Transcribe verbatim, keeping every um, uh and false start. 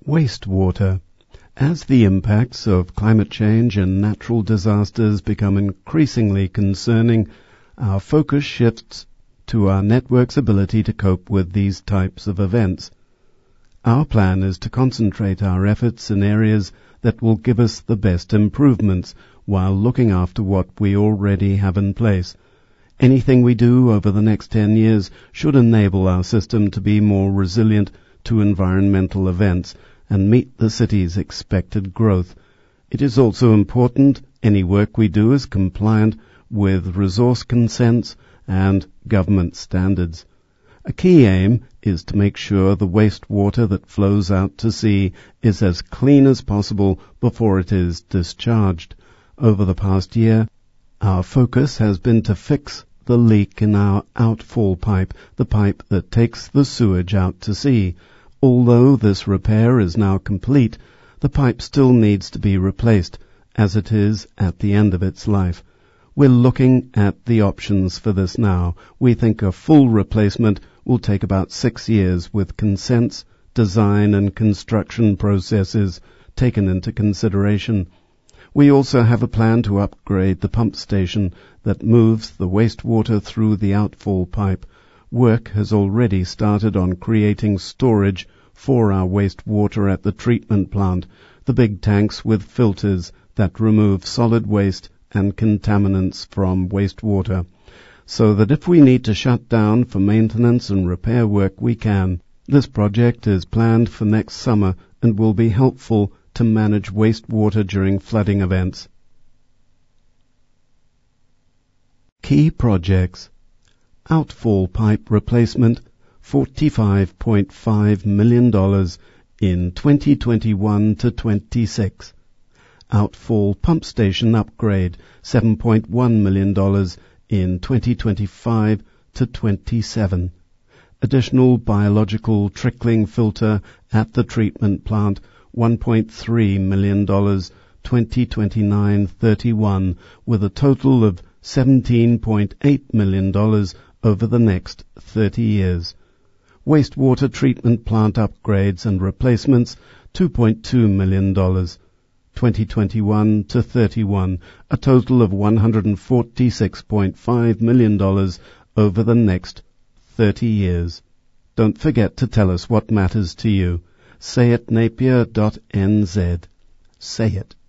Wastewater. As the impacts of climate change and natural disasters become increasingly concerning, our focus shifts to our network's ability to cope with these types of events. Our plan is to concentrate our efforts in areas that will give us the best improvements while looking after what we already have in place. Anything we do over the next ten years should enable our system to be more resilient to environmental events and meet the city's expected growth. It is also important any work we do is compliant with resource consents and government standards. A key aim is to make sure the wastewater that flows out to sea is as clean as possible before it is discharged. Over the past year, our focus has been to fix the leak in our outfall pipe, the pipe that takes the sewage out to sea. Although this repair is now complete, the pipe still needs to be replaced, as it is at the end of its life. We're looking at the options for this now. We think a full replacement will take about six years with consents, design and construction processes taken into consideration. We also have a plan to upgrade the pump station that moves the wastewater through the outfall pipe. Work has already started on creating storage for our wastewater at the treatment plant, the big tanks with filters that remove solid waste and contaminants from wastewater, so that if we need to shut down for maintenance and repair work, we can. This project is planned for next summer and will be helpful to manage wastewater during flooding events. Key projects: outfall pipe replacement, forty-five point five million dollars in twenty twenty-one to twenty-six. Outfall pump station upgrade, seven point one million dollars in twenty twenty-five to twenty-seven. Additional biological trickling filter at the treatment plant, one point three million dollars twenty twenty-nine to thirty-one, with a total of seventeen point eight million dollars over the next thirty years. Wastewater treatment plant upgrades and replacements, two point two million dollars twenty twenty-one to thirty-one, a total of one hundred forty-six point five million dollars over the next thirty years. Don't forget to tell us what matters to you. Say it Napier dot N Z. Say it.